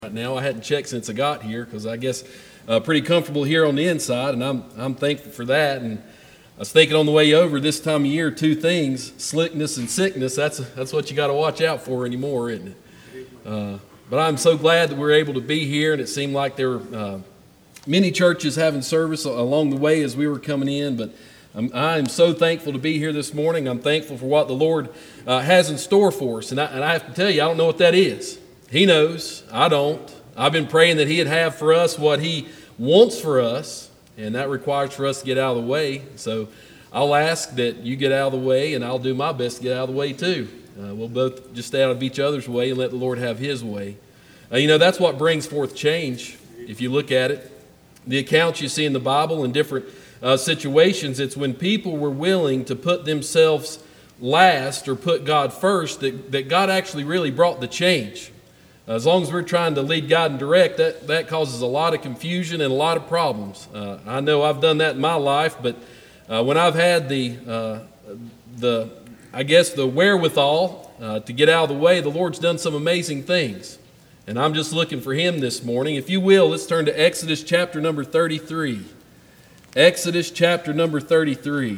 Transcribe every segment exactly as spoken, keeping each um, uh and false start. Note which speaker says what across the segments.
Speaker 1: Right now, I hadn't checked since I got here because I guess uh, pretty comfortable here on the inside, and I'm I'm thankful for that. And I was thinking on the way over this time of year, two things: slickness and sickness. That's that's what you got to watch out for anymore, isn't it? Uh, but I'm so glad that we're able to be here, and it seemed like there were uh, many churches having service along the way as we were coming in. But I'm, I'm so thankful to be here this morning. I'm thankful for what the Lord uh, has in store for us, and I, and I have to tell you, I don't know what that is. He knows. I don't. I've been praying that He'd have for us what He wants for us, and that requires for us to get out of the way. So I'll ask that you get out of the way, and I'll do my best to get out of the way too. Uh, we'll both just stay out of each other's way and let the Lord have His way. Uh, you know, that's what brings forth change. If you look at it, the accounts you see in the Bible in different uh, situations, it's when people were willing to put themselves last or put God first that, that God actually really brought the change. As long as we're trying to lead God and direct, that, that causes a lot of confusion and a lot of problems. Uh, I know I've done that in my life, but uh, when I've had the, uh, the I guess, the wherewithal uh, to get out of the way, the Lord's done some amazing things. And I'm just looking for Him this morning. If you will, let's turn to Exodus chapter number thirty-three. Exodus chapter number thirty-three.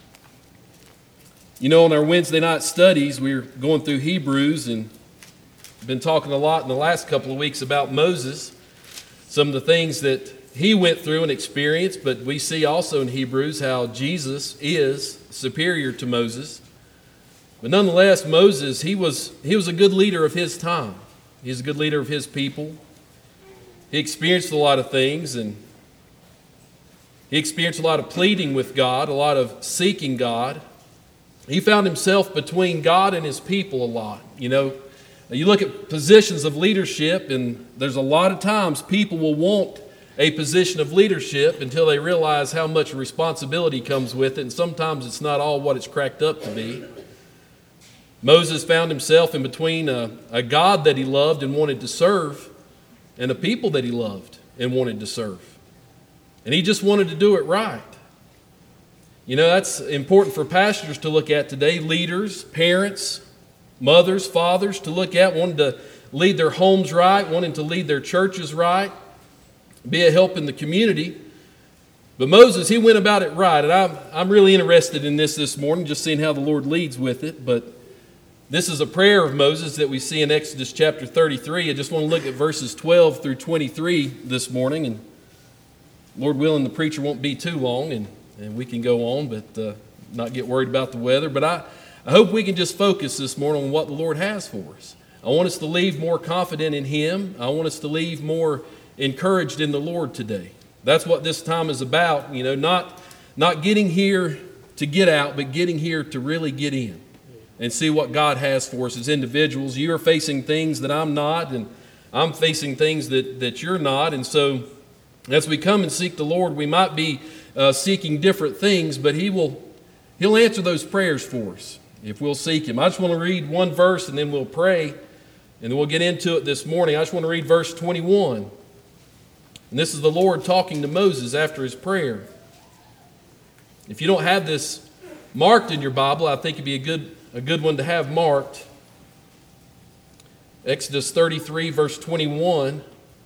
Speaker 1: You know, in our Wednesday night studies, we're going through Hebrews, and been talking a lot in the last couple of weeks about Moses, some of the things that he went through and experienced, but we see also in Hebrews how Jesus is superior to Moses. But nonetheless, Moses, he was he was a good leader of his time. He was a good leader of his people. He experienced a lot of things, and he experienced a lot of pleading with God, a lot of seeking God. He found himself between God and his people a lot, you know. You look at positions of leadership, and there's a lot of times people will want a position of leadership until they realize how much responsibility comes with it, and sometimes it's not all what it's cracked up to be. Moses found himself in between a, a God that he loved and wanted to serve and a people that he loved and wanted to serve. And he just wanted to do it right. You know, that's important for pastors to look at today, leaders, parents, mothers, fathers to look at, wanting to lead their homes right, wanting to lead their churches right, be a help in the community. But Moses, he went about it right, and I'm, I'm really interested in this this morning, just seeing how the Lord leads with it. But this is a prayer of Moses that we see in Exodus chapter thirty-three. I just want to look at verses twelve through twenty-three this morning, and Lord willing, the preacher won't be too long, and, and we can go on, but uh, not get worried about the weather. But I I hope we can just focus this morning on what the Lord has for us. I want us to leave more confident in Him. I want us to leave more encouraged in the Lord today. That's what this time is about, you know, not, not getting here to get out, but getting here to really get in and see what God has for us as individuals. You are facing things that I'm not, and I'm facing things that, that you're not. And so as we come and seek the Lord, we might be uh, seeking different things, but He will, He'll answer those prayers for us if we'll seek Him. I just want to read one verse and then we'll pray, and then we'll get into it this morning. I just want to read verse twenty-one. And this is the Lord talking to Moses after his prayer. If you don't have this marked in your Bible, I think it'd be a good, a good one to have marked. Exodus thirty-three, verse twenty-one.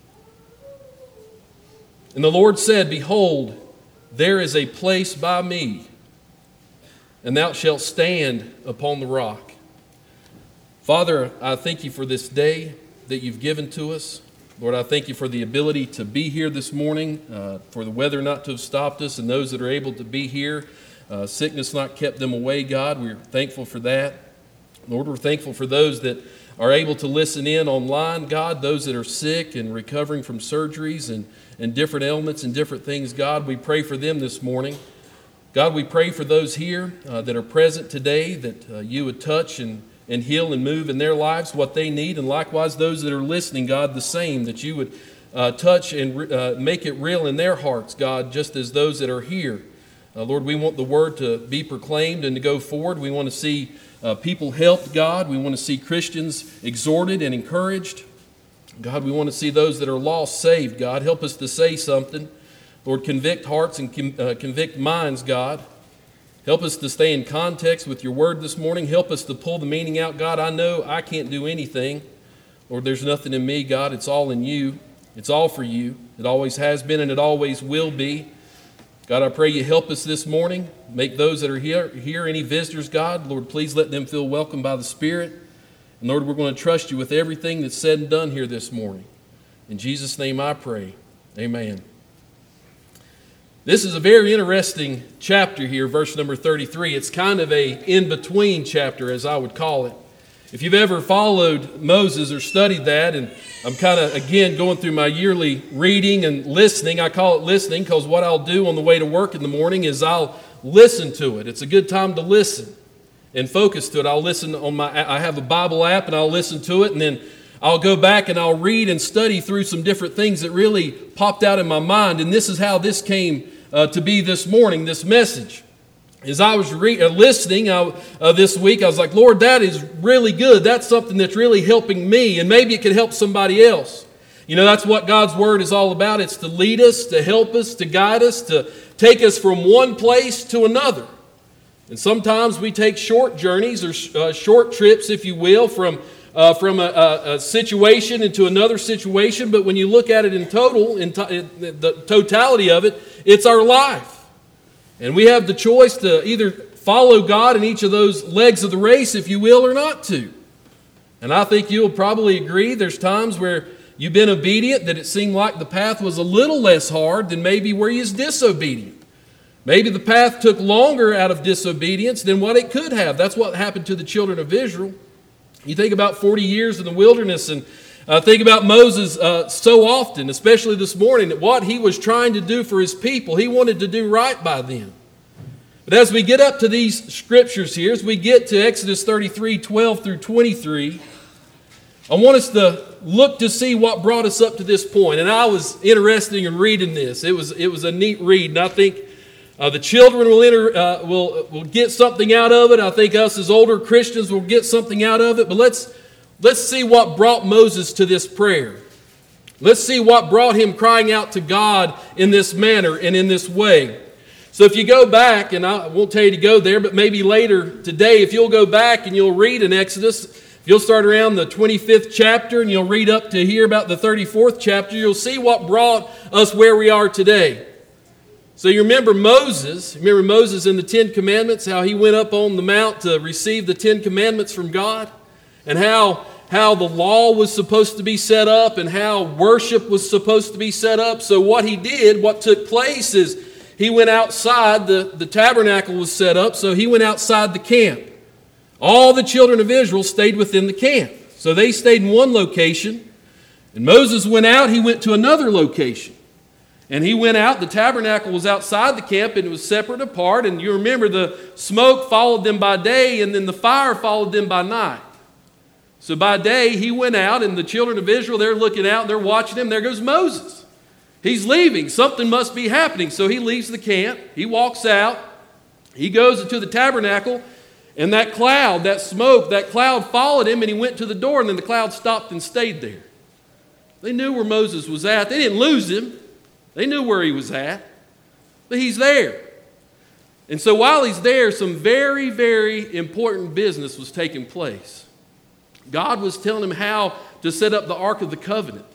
Speaker 1: And the Lord said, "Behold, there is a place by me, and thou shalt stand upon the rock." Father, I thank You for this day that You've given to us. Lord, I thank You for the ability to be here this morning, uh, for the weather not to have stopped us, and those that are able to be here. Uh, sickness not kept them away, God. We're thankful for that. Lord, we're thankful for those that are able to listen in online, God, those that are sick and recovering from surgeries and, and different ailments and different things. God, we pray for them this morning. God, we pray for those here uh, that are present today, that uh, You would touch and, and heal and move in their lives what they need, and likewise those that are listening, God, the same, that You would uh, touch and re- uh, make it real in their hearts, God, just as those that are here. Uh, Lord, we want the word to be proclaimed and to go forward. We want to see uh, people helped, God. We want to see Christians exhorted and encouraged. God, we want to see those that are lost saved, God. Help us to say something. Lord, convict hearts and com- uh, convict minds, God. Help us to stay in context with Your word this morning. Help us to pull the meaning out. God, I know I can't do anything. Lord, there's nothing in me, God. It's all in you. It's all for you. It always has been and it always will be. God, I pray you help us this morning. Make those that are here, here any visitors, God, Lord, please let them feel welcome by the Spirit. And Lord, we're going to trust you with everything that's said and done here this morning. In Jesus' name I pray. Amen. This is a very interesting chapter here, verse number thirty-three. It's kind of a in-between chapter, as I would call it. If you've ever followed Moses or studied that, and I'm kind of, again, going through my yearly reading and listening. I call it listening because what I'll do on the way to work in the morning is I'll listen to it. It's a good time to listen and focus to it. I'll listen on my, I have a Bible app and I'll listen to it, and then I'll go back and I'll read and study through some different things that really popped out in my mind. And this is how this came uh, to be this morning, this message. As I was re- uh, listening uh, uh, this week, I was like, Lord, that is really good. That's something that's really helping me, and maybe it could help somebody else. You know, that's what God's Word is all about. It's to lead us, to help us, to guide us, to take us from one place to another. And sometimes we take short journeys or uh, short trips, if you will, from, uh, from a, a, a situation into another situation. But when you look at it in total, in, to- in the totality of it, it's our life. And we have the choice to either follow God in each of those legs of the race, if you will, or not to. And I think you'll probably agree there's times where you've been obedient that it seemed like the path was a little less hard than maybe where you was disobedient. Maybe the path took longer out of disobedience than what it could have. That's what happened to the children of Israel. You think about forty years in the wilderness, and uh, think about Moses uh, so often, especially this morning, that what he was trying to do for his people, he wanted to do right by them. But as we get up to these scriptures here, as we get to Exodus thirty-three, twelve through twenty-three, I want us to look to see what brought us up to this point. And I was interested in reading this. It was, it was a neat read, and I think uh, the children will, enter, uh, will, will get something out of it. I think us as older Christians will get something out of it. But let's, let's see what brought Moses to this prayer. Let's see what brought him crying out to God in this manner and in this way. So if you go back, and I won't tell you to go there, but maybe later today, if you'll go back and you'll read in Exodus, if you'll start around the twenty-fifth chapter and you'll read up to here about the thirty-fourth chapter, you'll see what brought us where we are today. So you remember Moses, remember Moses in the Ten Commandments, how he went up on the mount to receive the Ten Commandments from God, and how, how the law was supposed to be set up and how worship was supposed to be set up. So what he did, what took place is he went outside, the, the tabernacle was set up, so he went outside the camp. All the children of Israel stayed within the camp. So they stayed in one location, and Moses went out, he went to another location. And he went out, the tabernacle was outside the camp, and it was separate apart. And you remember the smoke followed them by day, and then the fire followed them by night. So by day, he went out, and the children of Israel, they're looking out, they're watching him. There goes Moses. He's leaving. Something must be happening. So he leaves the camp. He walks out. He goes into the tabernacle, and that cloud, that smoke, that cloud followed him, and he went to the door, and then the cloud stopped and stayed there. They knew where Moses was at. They didn't lose him. They knew where he was at, but he's there. And so while he's there, some very, very important business was taking place. God was telling him how to set up the Ark of the Covenant.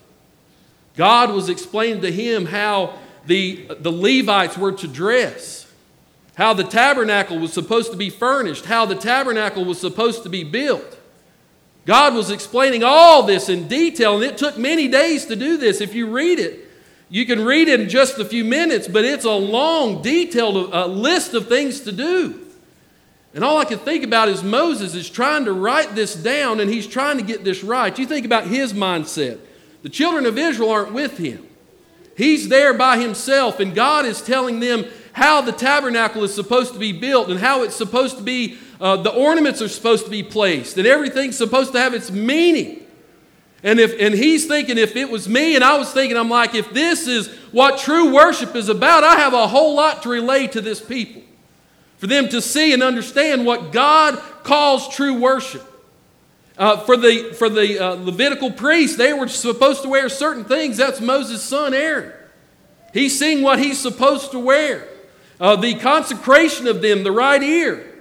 Speaker 1: God was explaining to him how the, the Levites were to dress, how the tabernacle was supposed to be furnished, how the tabernacle was supposed to be built. God was explaining all this in detail, and it took many days to do this. If you read it, you can read it in just a few minutes, but it's a long, detailed uh, list of things to do. And all I can think about is Moses is trying to write this down, and he's trying to get this right. You think about his mindset. The children of Israel aren't with him. He's there by himself, and God is telling them how the tabernacle is supposed to be built and how it's supposed to be, uh, the ornaments are supposed to be placed, and everything's supposed to have its meaning. And if and he's thinking, if it was me, and I was thinking, I'm like, if this is what true worship is about, I have a whole lot to relay to this people. For them to see and understand what God calls true worship. Uh, for the, for the uh, Levitical priests, they were supposed to wear certain things. That's Moses' son Aaron. He's seeing what he's supposed to wear. Uh, the consecration of them, the right ear.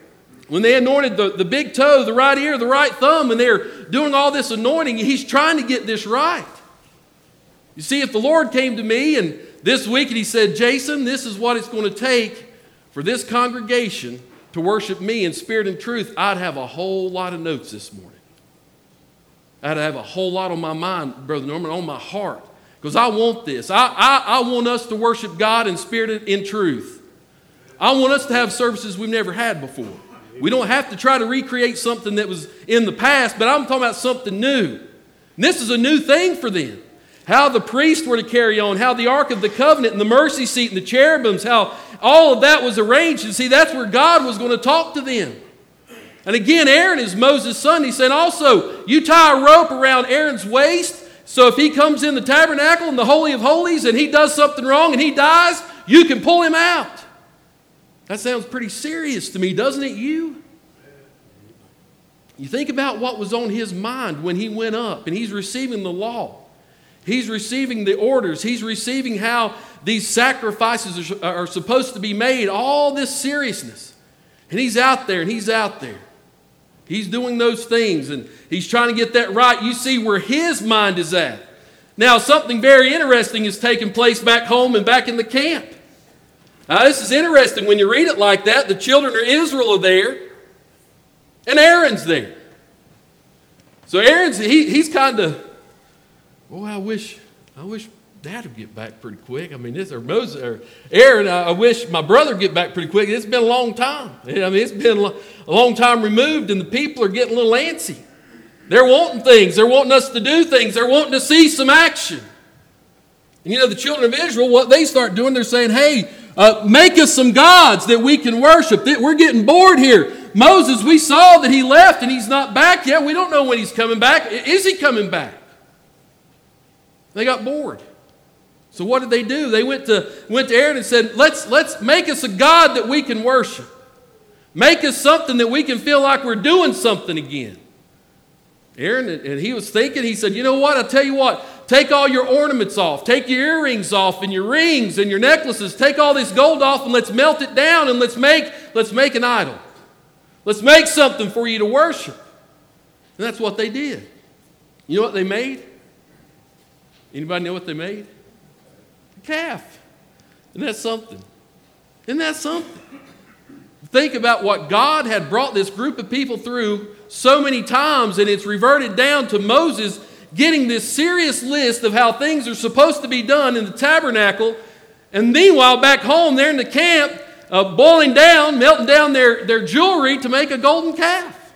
Speaker 1: When they anointed the, the big toe, the right ear, the right thumb, and they're doing all this anointing, he's trying to get this right. You see, if the Lord came to me and this week and he said, Jason, this is what it's going to take for this congregation to worship me in spirit and truth, I'd have a whole lot of notes this morning. I'd have a whole lot on my mind, Brother Norman, on my heart. Because I want this. I, I, I want us to worship God in spirit and in truth. I want us to have services we've never had before. We don't have to try to recreate something that was in the past, but I'm talking about something new. And this is a new thing for them. How the priests were to carry on, how the Ark of the Covenant and the mercy seat and the cherubims, how all of that was arranged. And see, that's where God was going to talk to them. And again, Aaron is Moses' son. He said, also, you tie a rope around Aaron's waist, so if he comes in the tabernacle in the Holy of Holies and he does something wrong and he dies, you can pull him out. That sounds pretty serious to me, doesn't it, you? You think about what was on his mind when he went up and he's receiving the law. He's receiving the orders. He's receiving how these sacrifices are, are supposed to be made, all this seriousness. And he's out there and he's out there. He's doing those things and he's trying to get that right. You see where his mind is at. Now, something very interesting is taking place back home and back in the camp. Now, this is interesting when you read it like that. The children of Israel are there, and Aaron's there. So Aaron's, he, he's kind of, boy, I wish, I wish Dad would get back pretty quick. I mean, this, or Moses, or Aaron, I, I wish my brother would get back pretty quick. It's been a long time. I mean, it's been a long time removed, and the people are getting a little antsy. They're wanting things. They're wanting us to do things. They're wanting to see some action. And you know, the children of Israel, what they start doing, they're saying, hey, Uh, make us some gods that we can worship. We're getting bored here. Moses, we saw that he left and he's not back yet. We don't know when he's coming back. Is he coming back? They got bored. So what did they do? They went to, went to Aaron and said, let's, let's make us a god that we can worship. Make us something that we can feel like we're doing something again. Aaron, and he was thinking, he said, you know what? I'll tell you what. Take all your ornaments off. Take your earrings off and your rings and your necklaces. Take all this gold off and let's melt it down and let's make, let's make an idol. Let's make something for you to worship. And that's what they did. You know what they made? Anybody know what they made? A calf. Isn't that something? Isn't that something? Think about what God had brought this group of people through so many times, and it's reverted down to Moses getting this serious list of how things are supposed to be done in the tabernacle. And meanwhile, back home, they're in the camp, uh, boiling down, melting down their, their jewelry to make a golden calf.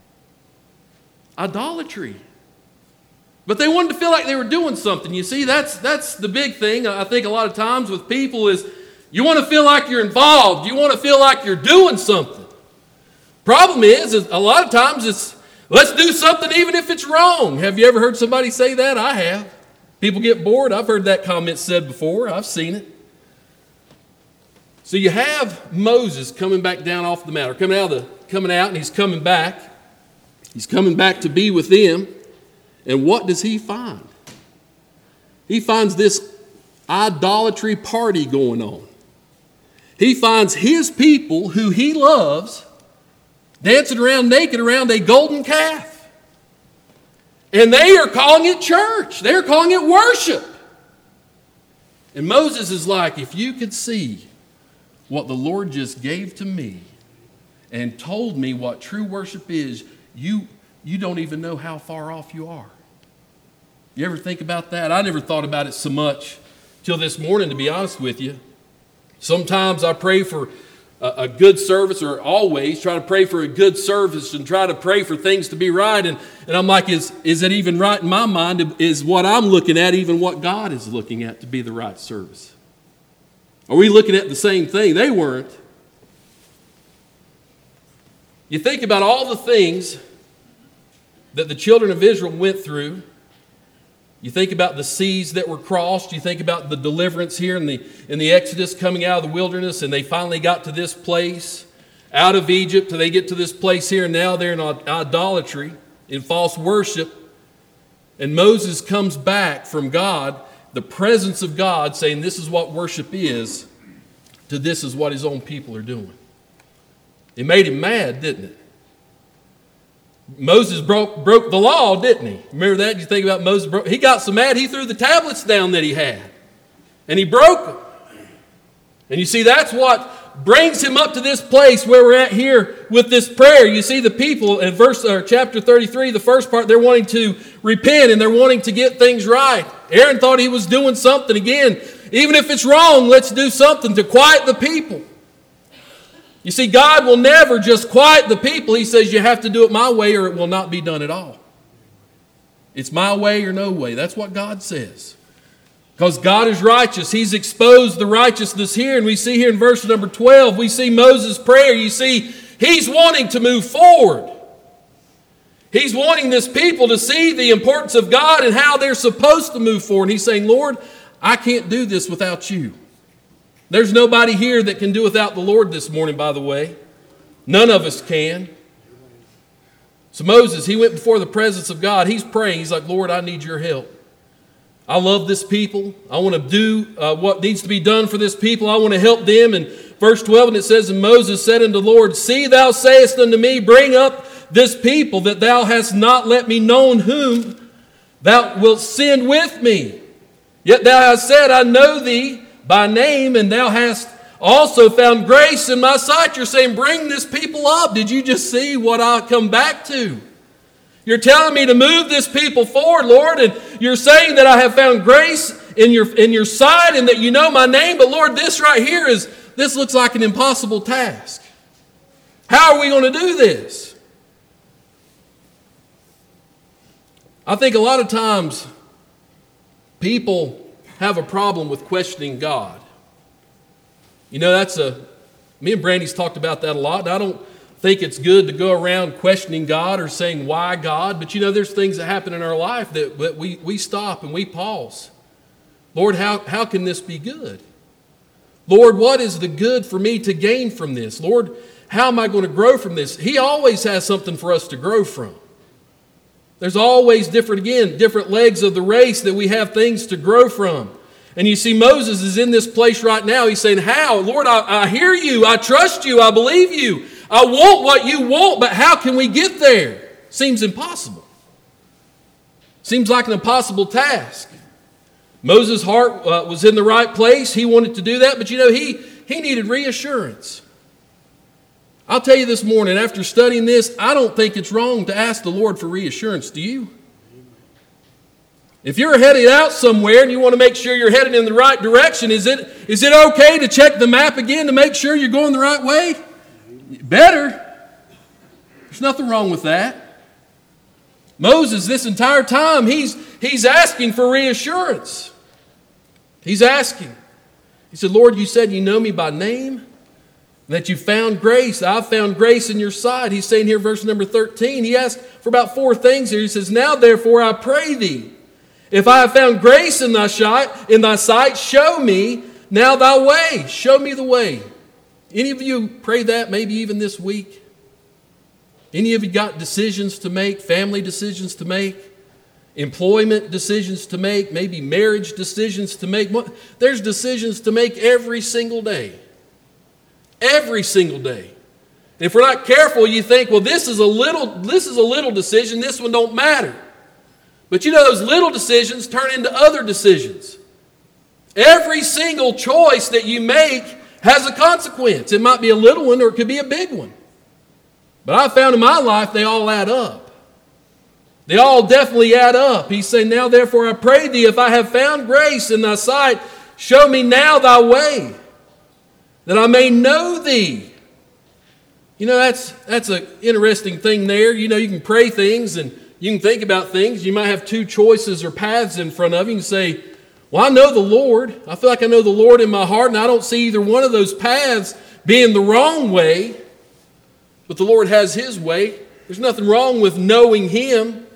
Speaker 1: Idolatry. But they wanted to feel like they were doing something. You see, that's, that's the big thing, I think, a lot of times with people is you want to feel like you're involved. You want to feel like you're doing something. Problem is, is a lot of times it's, let's do something even if it's wrong. Have you ever heard somebody say that? I have. People get bored. I've heard that comment said before. I've seen it. So you have Moses coming back down off the mount, or coming out, of the, coming out and he's coming back. He's coming back to be with them. And what does he find? He finds this idolatry party going on. He finds his people who he loves dancing around naked around a golden calf. And they are calling it church. They're calling it worship. And Moses is like, if you could see what the Lord just gave to me and told me what true worship is, you, you don't even know how far off you are. You ever think about that? I never thought about it so much till this morning, to be honest with you. Sometimes I pray for a, a good service, or always try to pray for a good service and try to pray for things to be right. And, and I'm like, is, is it even right in my mind? Is what I'm looking at even what God is looking at to be the right service? Are we looking at the same thing? They weren't. You think about all the things that the children of Israel went through. You think about the seas that were crossed. You think about the deliverance here in the, in the Exodus coming out of the wilderness, and they finally got to this place out of Egypt. They get to this place here, and now they're in idolatry, in false worship. And Moses comes back from God, the presence of God, saying this is what worship is, to this is what his own people are doing. It made him mad, didn't it? Moses broke broke the law, didn't he? Remember that? You think about Moses broke. He got so mad he threw the tablets down that he had. And he broke them. And you see, that's what brings him up to this place where we're at here with this prayer. You see the people in verse or chapter thirty-three, the first part, they're wanting to repent and they're wanting to get things right. Aaron thought he was doing something. Again, even if it's wrong, let's do something to quiet the people. You see, God will never just quiet the people. He says you have to do it my way or it will not be done at all. It's my way or no way. That's what God says. Because God is righteous. He's exposed the righteousness here. And we see here in verse number twelve, we see Moses' prayer. You see, he's wanting to move forward. He's wanting this people to see the importance of God and how they're supposed to move forward. And he's saying, Lord, I can't do this without you. There's nobody here that can do without the Lord this morning, by the way. None of us can. So Moses, he went before the presence of God. He's praying. He's like, Lord, I need your help. I love this people. I want to do uh, what needs to be done for this people. I want to help them. And verse twelve, and it says, and Moses said unto the Lord, see, thou sayest unto me, bring up this people, that thou hast not let me know whom thou wilt send with me. Yet thou hast said, I know thee by name, and thou hast also found grace in my sight. You're saying, bring this people up. Did you just see what I come back to? You're telling me to move this people forward, Lord, and you're saying that I have found grace in your, in your sight and that you know my name. But Lord, this right here is, this looks like an impossible task. How are we going to do this? I think a lot of times people have a problem with questioning God. You know, that's a, me and Brandy's talked about that a lot. And I don't think it's good to go around questioning God or saying, why God? But you know, there's things that happen in our life that, that we, we stop and we pause. Lord, how, how can this be good? Lord, what is the good for me to gain from this? Lord, how am I going to grow from this? He always has something for us to grow from. There's always different, again, different legs of the race that we have things to grow from. And you see Moses is in this place right now. He's saying, how? Lord, I, I hear you. I trust you. I believe you. I want what you want, but how can we get there? Seems impossible. Seems like an impossible task. Moses' heart uh, was in the right place. He wanted to do that, but you know, he, he needed reassurance. I'll tell you this morning, after studying this, I don't think it's wrong to ask the Lord for reassurance. Do you? If you're headed out somewhere and you want to make sure you're headed in the right direction, is it, is it okay to check the map again to make sure you're going the right way? Better. There's nothing wrong with that. Moses, this entire time, he's, he's asking for reassurance. He's asking. He said, Lord, you said you know me by name, that you found grace. I've found grace in your sight. He's saying here, verse number thirteen, he asked for about four things here. He says, now therefore I pray thee, if I have found grace in thy sight, in thy sight, show me now thy way. Show me the way. Any of you pray that maybe even this week? Any of you got decisions to make, family decisions to make, employment decisions to make, maybe marriage decisions to make? There's decisions to make every single day. Every single day. And if we're not careful, you think, well, this is a little, this is a little decision, this one don't matter. But you know, those little decisions turn into other decisions. Every single choice that you make has a consequence. It might be a little one or it could be a big one. But I've found in my life they all add up. They all definitely add up. He's saying, now therefore I pray thee, if I have found grace in thy sight, show me now thy way, that I may know thee. You know, that's that's an interesting thing there. You know, you can pray things and you can think about things. You might have two choices or paths in front of you. You can say, well, I know the Lord. I feel like I know the Lord in my heart, and I don't see either one of those paths being the wrong way. But the Lord has His way. There's nothing wrong with knowing Him.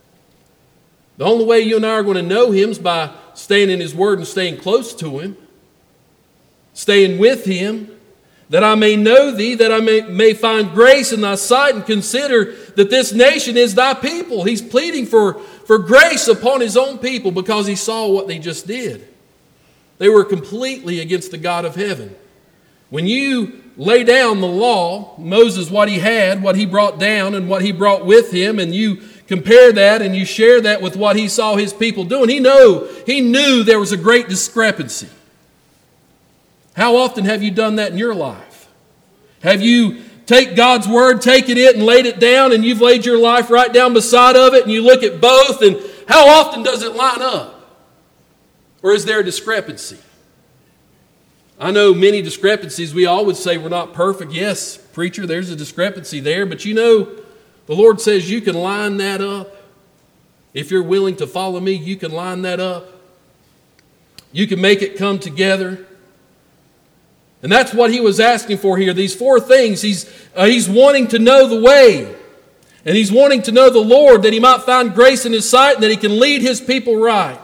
Speaker 1: The only way you and I are going to know Him is by staying in His Word and staying close to Him. Staying with Him. That I may know thee, that I may, may find grace in thy sight, and consider that this nation is thy people. He's pleading for, for grace upon his own people because he saw what they just did. They were completely against the God of heaven. When you lay down the law, Moses, what he had, what he brought down, and what he brought with him, and you compare that and you share that with what he saw his people doing, he know, he knew there was a great discrepancy. How often have you done that in your life? Have you take God's word, taken it and laid it down, and you've laid your life right down beside of it, and you look at both, and how often does it line up? Or is there a discrepancy? I know many discrepancies. We all would say we're not perfect. Yes, preacher, there's a discrepancy there, but you know, the Lord says you can line that up. If you're willing to follow me, you can line that up. You can make it come together. And that's what he was asking for here. These four things. He's, uh, he's wanting to know the way. And he's wanting to know the Lord, that he might find grace in his sight and that he can lead his people right.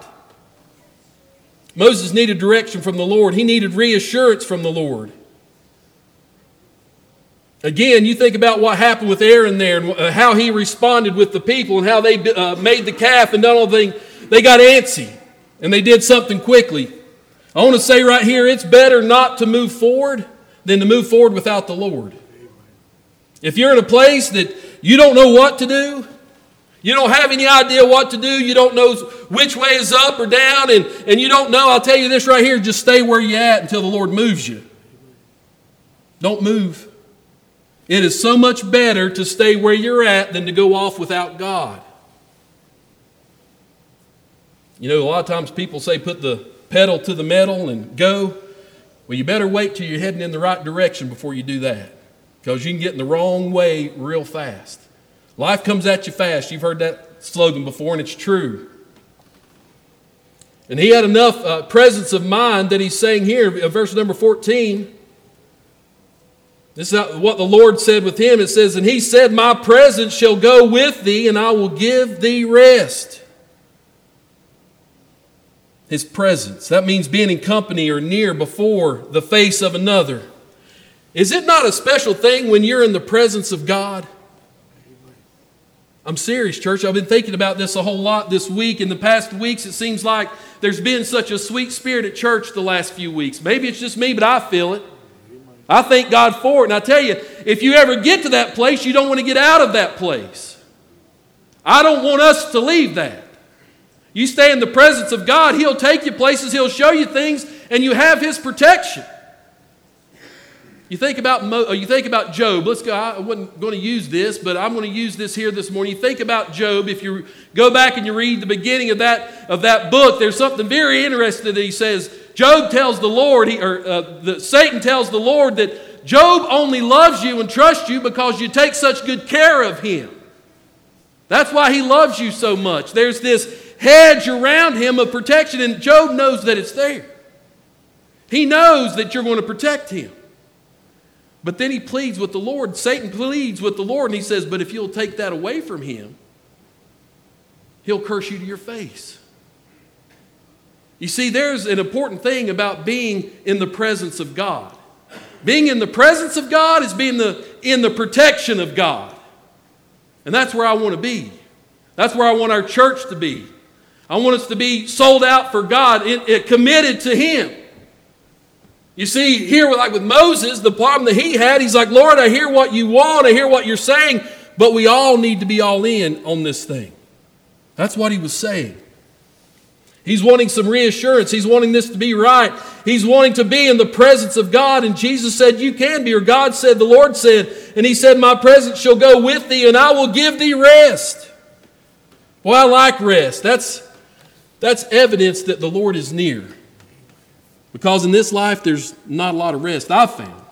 Speaker 1: Moses needed direction from the Lord. He needed reassurance from the Lord. Again, you think about what happened with Aaron there and how he responded with the people and how they uh, made the calf and done all the things. They got antsy and they did something quickly. I want to say right here, it's better not to move forward than to move forward without the Lord. If you're in a place that you don't know what to do, you don't have any idea what to do, you don't know which way is up or down, and, and you don't know, I'll tell you this right here, just stay where you're at until the Lord moves you. Don't move. It is so much better to stay where you're at than to go off without God. You know, a lot of times people say put the pedal to the metal and go. Well, you better wait till you're heading in the right direction before you do that, because you can get in the wrong way real fast. Life comes at you fast. You've heard that slogan before, and it's true. And he had enough uh, presence of mind that he's saying here, verse number fourteen. This is what the Lord said with him. It says, and he said, my presence shall go with thee, and I will give thee rest. His presence. That means being in company or near before the face of another. Is it not a special thing when you're in the presence of God? I'm serious, church. I've been thinking about this a whole lot this week. In the past weeks, it seems like there's been such a sweet spirit at church the last few weeks. Maybe it's just me, but I feel it. I thank God for it. And I tell you, if you ever get to that place, you don't want to get out of that place. I don't want us to leave that. You stay in the presence of God, He'll take you places, He'll show you things, and you have His protection. You think about Mo, you think about Job. Let's go. I wasn't going to use this, but I'm going to use this here this morning. You think about Job. If you go back and you read the beginning of that of that book, there's something very interesting that he says. Job tells the Lord, he, or uh, the, Satan tells the Lord that Job only loves you and trusts you because you take such good care of him. That's why he loves you so much. There's this hedge around him of protection, and Job knows that it's there. He knows that you're going to protect him. But then he pleads with the Lord. Satan pleads with the Lord, and he says, but if you'll take that away from him, he'll curse you to your face. You see, there's an important thing about being in the presence of God. Being in the presence of God is being the, in the protection of God. And that's where I want to be. That's where I want our church to be. I want us to be sold out for God, it, it, committed to Him. You see, here like with Moses, the problem that he had, he's like, Lord, I hear what you want, I hear what you're saying, but we all need to be all in on this thing. That's what he was saying. He's wanting some reassurance. He's wanting this to be right. He's wanting to be in the presence of God. And Jesus said, you can be, or God said, the Lord said, and He said, my presence shall go with thee, and I will give thee rest. Boy, I like rest. That's, that's evidence that the Lord is near. Because in this life, there's not a lot of rest, I've found.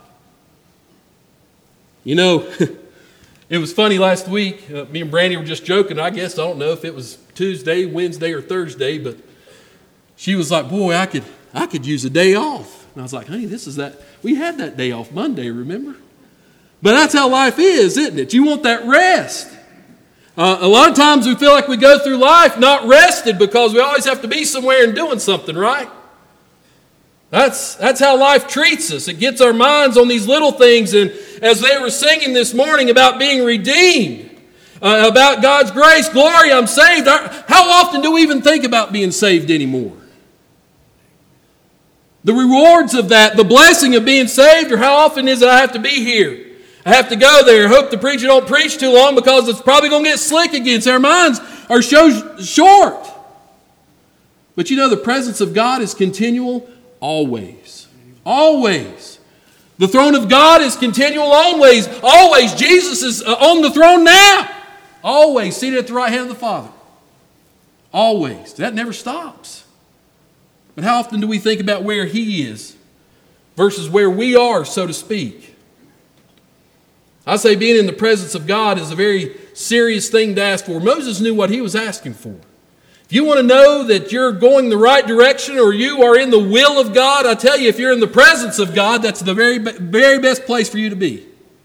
Speaker 1: You know, it was funny last week. Uh, me and Brandy were just joking. I guess, I don't know if it was Tuesday, Wednesday, or Thursday, but she was like, boy, I could I could use a day off. And I was like, honey, this is that. We had that day off Monday, remember? But that's how life is, isn't it? You want that rest. Uh, a lot of times we feel like we go through life not rested because we always have to be somewhere and doing something, right? That's, that's how life treats us. It gets our minds on these little things. And as they were singing this morning about being redeemed, uh, about God's grace, glory, I'm saved. How often do we even think about being saved anymore? The rewards of that, the blessing of being saved, or how often is it I have to be here? I have to go there. Hope the preacher don't preach too long because it's probably going to get slick again. So our minds are so short. But you know, the presence of God is continual always. Always. The throne of God is continual always. Always. Jesus is on the throne now. Always. Seated at the right hand of the Father. Always. That never stops. But how often do we think about where He is versus where we are, so to speak? I say being in the presence of God is a very serious thing to ask for. Moses knew what he was asking for. If you want to know that you're going the right direction or you are in the will of God, I tell you, if you're in the presence of God, that's the very, very best place for you to be.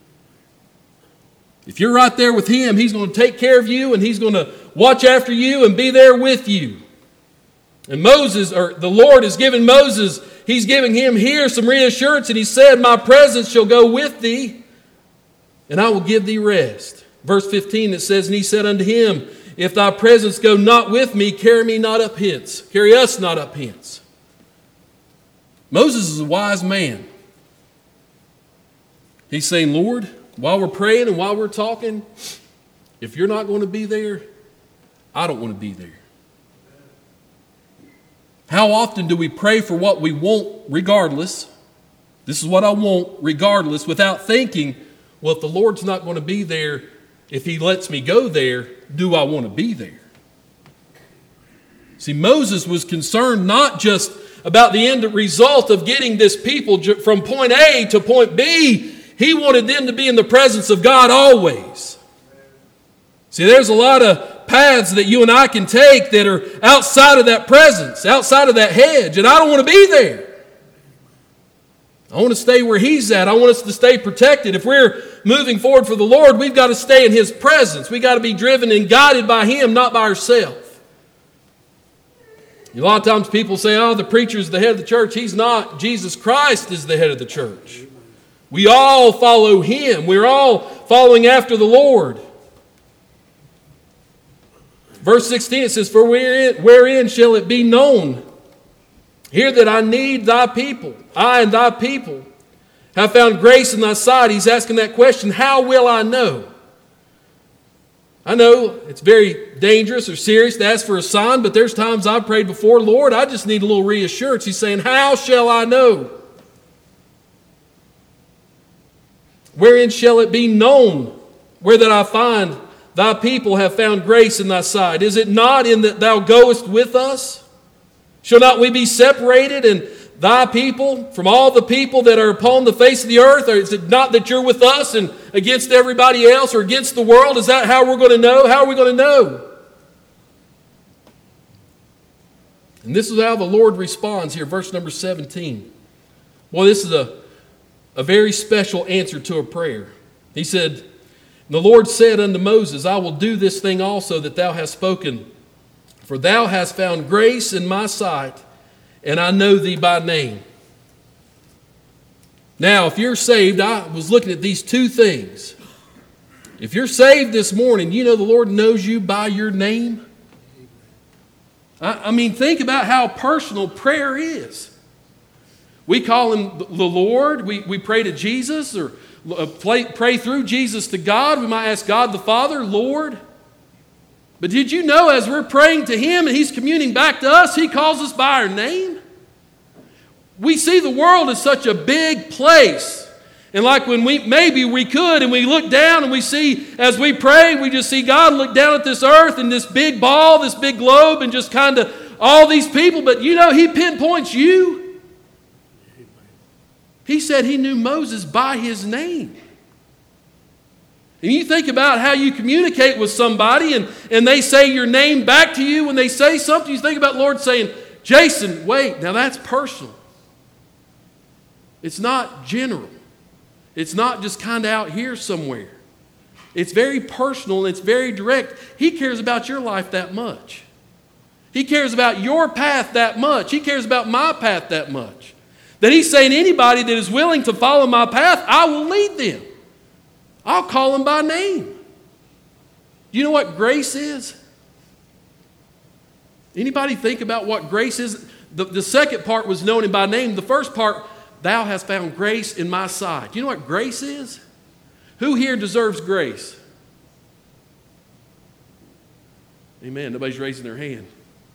Speaker 1: If you're right there with Him, He's going to take care of you and He's going to watch after you and be there with you. And Moses, or the Lord is giving Moses, He's giving him here some reassurance, and He said, my presence shall go with thee, and I will give thee rest. Verse fifteen, it says, and He said unto him, if thy presence go not with me, carry me not up hence. Carry us not up hence. Moses is a wise man. He's saying, Lord, while we're praying and while we're talking, if you're not going to be there, I don't want to be there. How often do we pray for what we want regardless? This is what I want regardless, without thinking, well, if the Lord's not going to be there, if He lets me go there, do I want to be there? See, Moses was concerned not just about the end result of getting this people from point A to point B. He wanted them to be in the presence of God always. See, there's a lot of paths that you and I can take that are outside of that presence, outside of that hedge, and I don't want to be there. I want to stay where He's at. I want us to stay protected. If we're moving forward for the Lord, we've got to stay in His presence. We've got to be driven and guided by Him, not by ourselves. A lot of times people say, oh, the preacher is the head of the church. He's not. Jesus Christ is the head of the church. We all follow Him. We're all following after the Lord. Verse sixteen, it says, for wherein, wherein shall it be known here that I need thy people, I and thy people have found grace in thy sight? He's asking that question, how will I know? I know it's very dangerous or serious to ask for a sign, but there's times I've prayed before, Lord, I just need a little reassurance. He's saying, how shall I know? Wherein shall it be known where that I find thy people have found grace in thy sight? Is it not in that thou goest with us? Shall not we be separated and thy people from all the people that are upon the face of the earth? Or is it not that you're with us and against everybody else or against the world? Is that how we're going to know? How are we going to know? And this is how the Lord responds here, verse number seventeen. Well, this is a, a very special answer to a prayer. He said, the Lord said unto Moses, I will do this thing also that thou hast spoken. For thou hast found grace in my sight, and I know thee by name. Now, if you're saved, I was looking at these two things. If you're saved this morning, you know the Lord knows you by your name. I, I mean, think about how personal prayer is. We call Him the Lord. We, we pray to Jesus or pray, pray through Jesus to God. We might ask God the Father, Lord. But did you know as we're praying to Him and He's communing back to us, He calls us by our name? We see the world as such a big place. And like when we, maybe we could, and we look down and we see, as we pray, we just see God look down at this earth and this big ball, this big globe, and just kind of all these people. But you know, He pinpoints you. He said He knew Moses by his name. And you think about how you communicate with somebody and, and they say your name back to you when they say something. You think about the Lord saying, Jason, wait, now that's personal. It's not general. It's not just kind of out here somewhere. It's very personal and it's very direct. He cares about your life that much. He cares about your path that much. He cares about my path that much. That He's saying anybody that is willing to follow my path, I will lead them. I'll call them by name. You know what grace is? Anybody think about what grace is? The, the second part was known him by name. The first part, thou hast found grace in my sight. You know what grace is? Who here deserves grace? Amen. Nobody's raising their hand.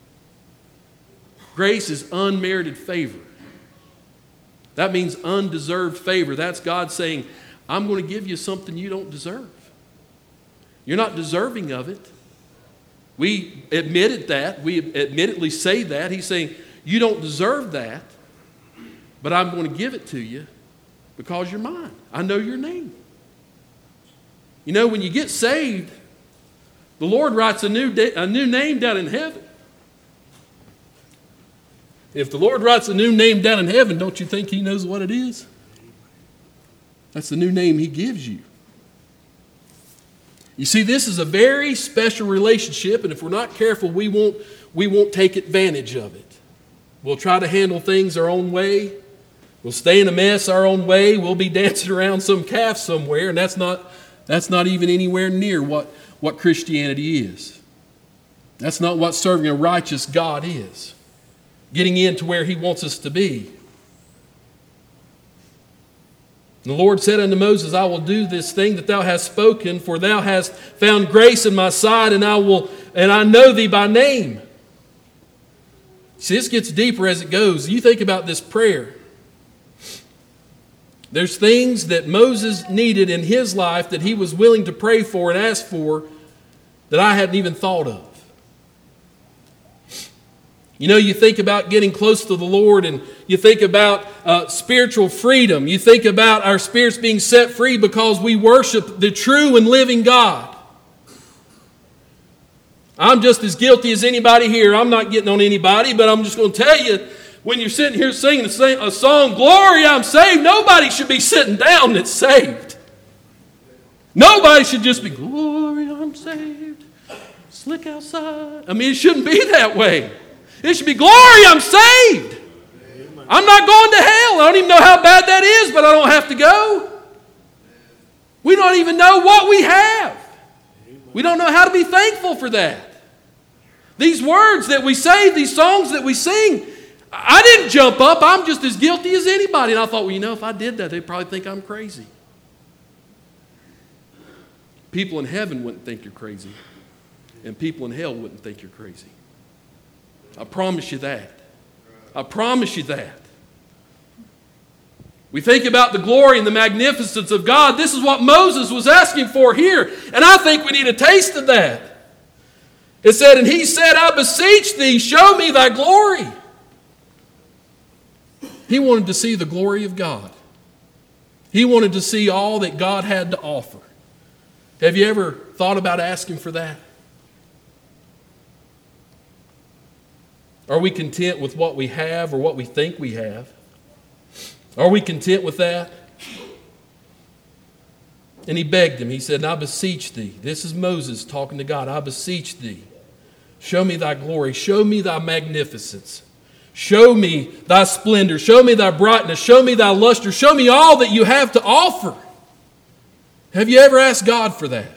Speaker 1: Grace is unmerited favor. That means undeserved favor. That's God saying, I'm going to give you something you don't deserve. You're not deserving of it. We admitted that. We admittedly say that. He's saying, you don't deserve that, but I'm going to give it to you because you're mine. I know your name. You know, when you get saved, the Lord writes a new, de- a new name down in heaven. If the Lord writes a new name down in heaven, don't you think he knows what it is? That's the new name he gives you. You see, this is a very special relationship, and if we're not careful, we won't, we won't take advantage of it. We'll try to handle things our own way. We'll stay in a mess our own way. We'll be dancing around some calf somewhere, and that's not, that's not even anywhere near what, what Christianity is. That's not what serving a righteous God is. Getting into where he wants us to be. And the Lord said unto Moses, I will do this thing that thou hast spoken, for thou hast found grace in my sight, and I will, and I know thee by name. See, this gets deeper as it goes. You think about this prayer. There's things that Moses needed in his life that he was willing to pray for and ask for that I hadn't even thought of. You know, you think about getting close to the Lord, and you think about uh, spiritual freedom. You think about our spirits being set free because we worship the true and living God. I'm just as guilty as anybody here. I'm not getting on anybody, but I'm just going to tell you, when you're sitting here singing a song, Glory, I'm saved, nobody should be sitting down that's saved. Nobody should just be, Glory, I'm saved, slick outside. I mean, it shouldn't be that way. It should be, Glory, I'm saved. I'm not going to hell. I don't even know how bad that is, but I don't have to go. We don't even know what we have. We don't know how to be thankful for that. These words that we say, these songs that we sing, I didn't jump up. I'm just as guilty as anybody. And I thought, well, you know, if I did that, they'd probably think I'm crazy. People in heaven wouldn't think you're crazy. And people in hell wouldn't think you're crazy. I promise you that. I promise you that. We think about the glory and the magnificence of God. This is what Moses was asking for here. And I think we need a taste of that. It said, and he said, I beseech thee, show me thy glory. He wanted to see the glory of God. He wanted to see all that God had to offer. Have you ever thought about asking for that? Are we content with what we have or what we think we have? Are we content with that? And he begged him. He said, I beseech thee. This is Moses talking to God. I beseech thee. Show me thy glory. Show me thy magnificence. Show me thy splendor. Show me thy brightness. Show me thy luster. Show me all that you have to offer. Have you ever asked God for that?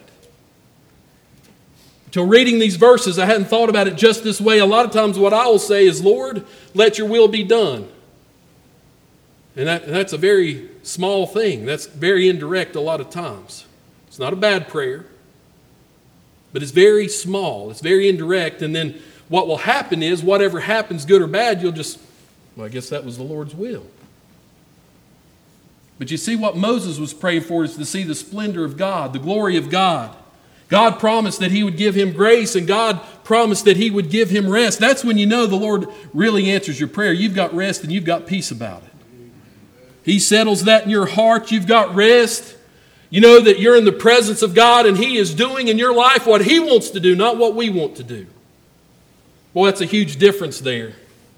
Speaker 1: Until reading these verses, I hadn't thought about it just this way. A lot of times what I will say is, Lord, let your will be done. And, that, and that's a very small thing. That's very indirect a lot of times. It's not a bad prayer, but it's very small. It's very indirect. And then what will happen is, whatever happens, good or bad, you'll just, well, I guess that was the Lord's will. But you see, what Moses was praying for is to see the splendor of God, the glory of God. God promised that he would give him grace, and God promised that he would give him rest. That's when you know the Lord really answers your prayer. You've got rest and you've got peace about it. He settles that in your heart. You've got rest. You know that you're in the presence of God and he is doing in your life what he wants to do, not what we want to do. Boy, that's a huge difference there.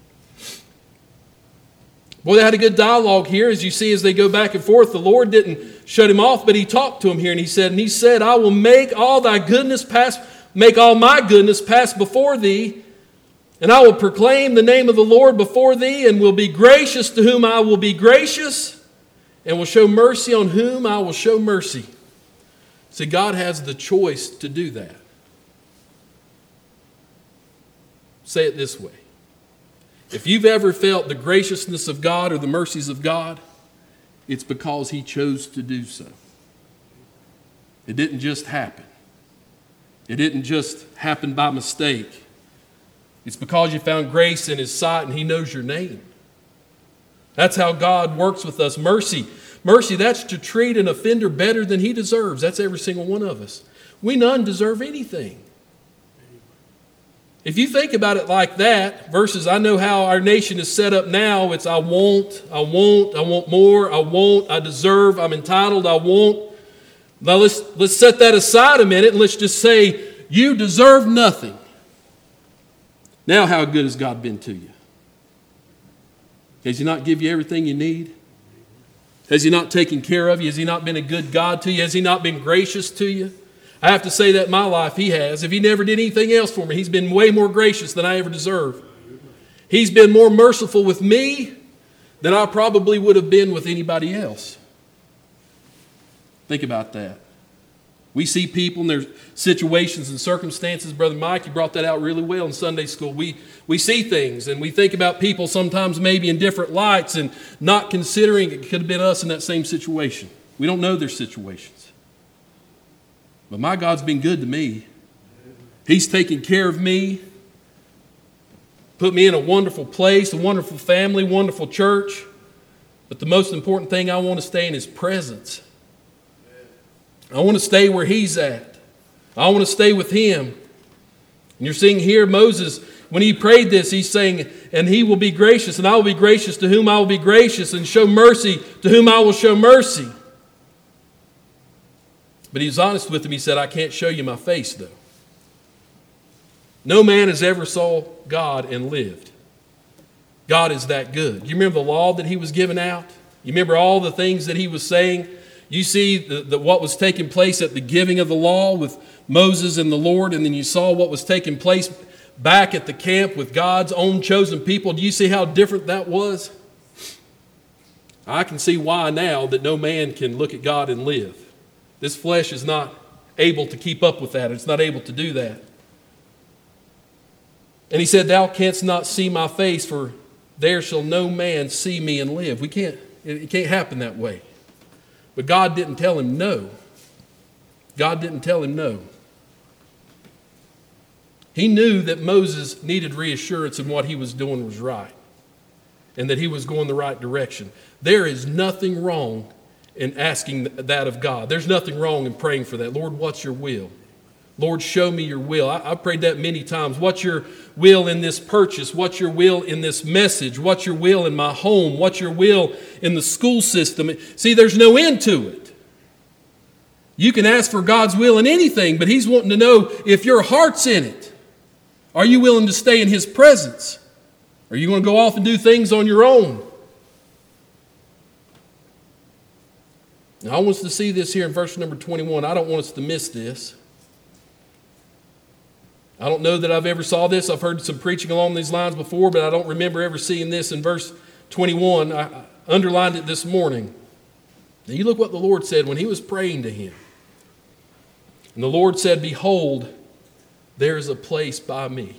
Speaker 1: Boy, they had a good dialogue here. As you see, as they go back and forth, the Lord didn't shut him off, but he talked to him here, and he said, and he said, I will make all thy goodness pass, make all my goodness pass before thee, and I will proclaim the name of the Lord before thee, and will be gracious to whom I will be gracious, and will show mercy on whom I will show mercy. See, God has the choice to do that. Say it this way. If you've ever felt the graciousness of God or the mercies of God, it's because he chose to do so. It didn't just happen. It didn't just happen by mistake. It's because you found grace in his sight and he knows your name. That's how God works with us. Mercy. Mercy, that's to treat an offender better than he deserves. That's every single one of us. We none deserve anything. If you think about it like that, versus I know how our nation is set up now, it's I want, I want, I want more, I want, I deserve, I'm entitled, I want. Now let's, let's set that aside a minute and let's just say, you deserve nothing. Now how good has God been to you? Has he not give you everything you need? Has he not taken care of you? Has he not been a good God to you? Has he not been gracious to you? I have to say that in my life he has. If he never did anything else for me, he's been way more gracious than I ever deserved. He's been more merciful with me than I probably would have been with anybody else. Think about that. We see people in their situations and circumstances. Brother Mike, you brought that out really well in Sunday school. We, we see things and we think about people sometimes maybe in different lights and not considering it could have been us in that same situation. We don't know their situations. But my God's been good to me. He's taken care of me. Put me in a wonderful place, a wonderful family, wonderful church. But the most important thing, I want to stay in his presence. I want to stay where he's at. I want to stay with him. And you're seeing here Moses, when he prayed this, he's saying, and he will be gracious, and I will be gracious to whom I will be gracious, and show mercy to whom I will show mercy. But he was honest with him. He said, I can't show you my face, though. No man has ever saw God and lived. God is that good. You remember the law that he was giving out? You remember all the things that he was saying? You see the, the, what was taking place at the giving of the law with Moses and the Lord, and then you saw what was taking place back at the camp with God's own chosen people. Do you see how different that was? I can see why now that no man can look at God and live. This flesh is not able to keep up with that. It's not able to do that. And he said, thou canst not see my face, for there shall no man see me and live. We can't, it can't happen that way. But God didn't tell him no. God didn't tell him no. He knew that Moses needed reassurance in what he was doing was right and that he was going the right direction. There is nothing wrong in asking that of God. There's nothing wrong in praying for that. Lord, what's your will? Lord, show me your will. I, I prayed that many times. What's your will in this purchase? What's your will in this message? What's your will in my home? What's your will in the school system? See, there's no end to it. You can ask for God's will in anything, but he's wanting to know if your heart's in it. Are you willing to stay in his presence? Are you going to go off and do things on your own? Now, I want us to see this here in verse number twenty-one. I don't want us to miss this. I don't know that I've ever saw this. I've heard some preaching along these lines before, but I don't remember ever seeing this in verse twenty-one. I underlined it this morning. Now you look what the Lord said when he was praying to him. And the Lord said, behold, there is a place by me,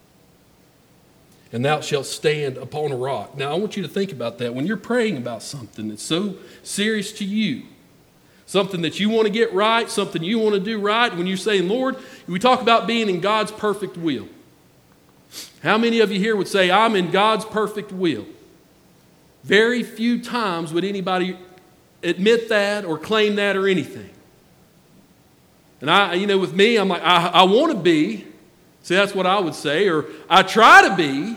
Speaker 1: and thou shalt stand upon a rock. Now I want you to think about that. When you're praying about something that's so serious to you, something that you want to get right, something you want to do right, when you're saying, Lord, we talk about being in God's perfect will. How many of you here would say, I'm in God's perfect will? Very few times would anybody admit that or claim that or anything. And I, you know, with me, I'm like, I, I want to be. See, that's what I would say. Or I try to be.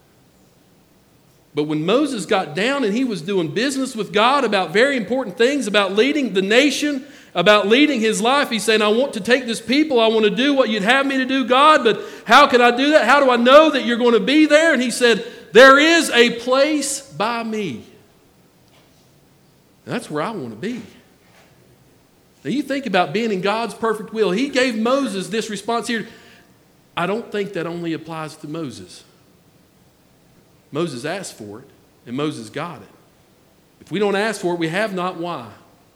Speaker 1: But when Moses got down and he was doing business with God about very important things, about leading the nation, about leading his life, he's saying, I want to take this people. I want to do what you'd have me to do, God. But how can I do that? How do I know that you're going to be there? And he said, there is a place by me. And that's where I want to be. Now you think about being in God's perfect will. He gave Moses this response here. I don't think that only applies to Moses. Moses asked for it, and Moses got it. If we don't ask for it, we have not. Why?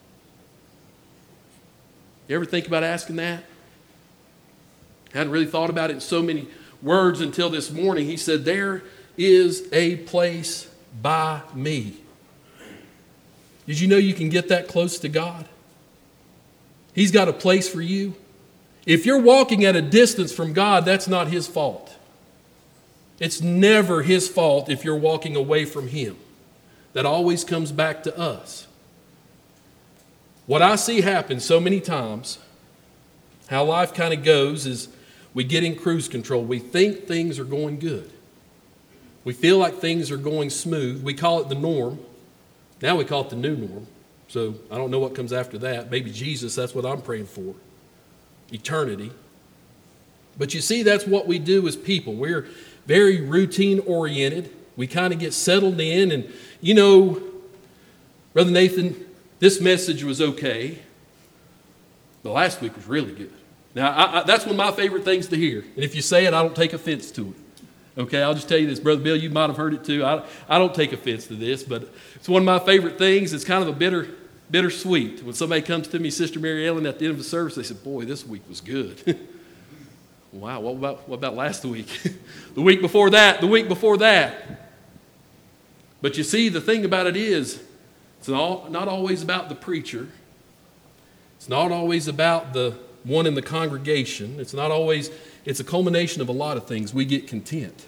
Speaker 1: You ever think about asking that? I hadn't really thought about it in so many words until this morning. He said, there is a place by me. Did you know you can get that close to God? He's got a place for you. If you're walking at a distance from God, that's not His fault. It's never His fault if you're walking away from Him. That always comes back to us. What I see happen so many times, how life kind of goes, is we get in cruise control. We think things are going good. We feel like things are going smooth. We call it the norm. Now we call it the new norm. So I don't know what comes after that. Maybe Jesus, that's what I'm praying for. Eternity. But you see, that's what we do as people. We're very routine oriented. We kind of get settled in. And, you know, Brother Nathan, this message was okay. The last week was really good. Now, I, I, that's one of my favorite things to hear. And if you say it, I don't take offense to it. Okay, I'll just tell you this. Brother Bill, you might have heard it too. I, I don't take offense to this, but it's one of my favorite things. It's kind of a bitter, bittersweet. When somebody comes to me, Sister Mary Ellen, at the end of the service, they said, boy, this week was good. Wow, what about, what about last week? The week before that, the week before that. But you see, the thing about it is, it's not, not always about the preacher. It's not always about the one in the congregation. It's not always, it's a culmination of a lot of things. We get content.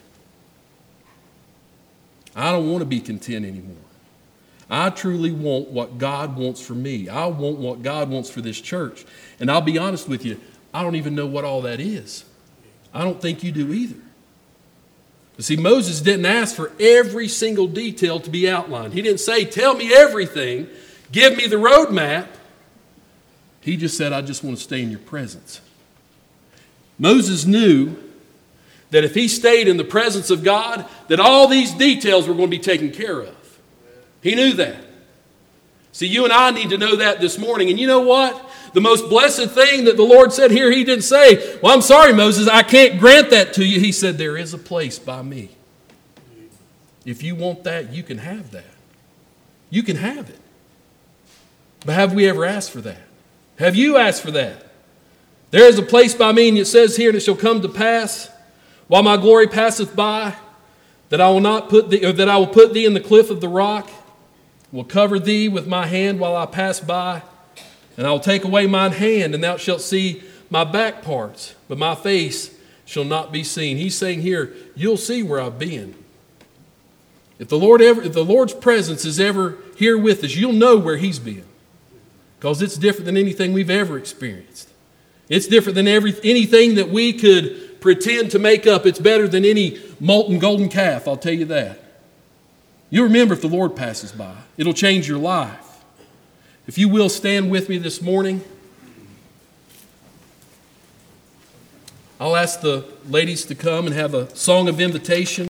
Speaker 1: I don't want to be content anymore. I truly want what God wants for me. I want what God wants for this church. And I'll be honest with you, I don't even know what all that is. I don't think you do either. But see, Moses didn't ask for every single detail to be outlined. He didn't say, tell me everything. Give me the roadmap. He just said, I just want to stay in your presence. Moses knew that if he stayed in the presence of God, that all these details were going to be taken care of. He knew that. See, you and I need to know that this morning. And you know what? The most blessed thing that the Lord said here, He didn't say, well, I'm sorry, Moses, I can't grant that to you. He said, there is a place by me. If you want that, you can have that. You can have it. But have we ever asked for that? Have you asked for that? There is a place by me, and it says here, and it shall come to pass, while my glory passeth by, that I will not put thee, or that I will put thee in the cliff of the rock, will cover thee with my hand while I pass by, and I will take away mine hand, and thou shalt see my back parts, but my face shall not be seen. He's saying here, you'll see where I've been. If the Lord ever, if the Lord's presence is ever here with us, you'll know where He's been, because it's different than anything we've ever experienced. It's different than every anything that we could pretend to make up. It's better than any molten golden calf, I'll tell you that. You'll remember if the Lord passes by. It'll change your life. If you will, stand with me this morning. I'll ask the ladies to come and have a song of invitation.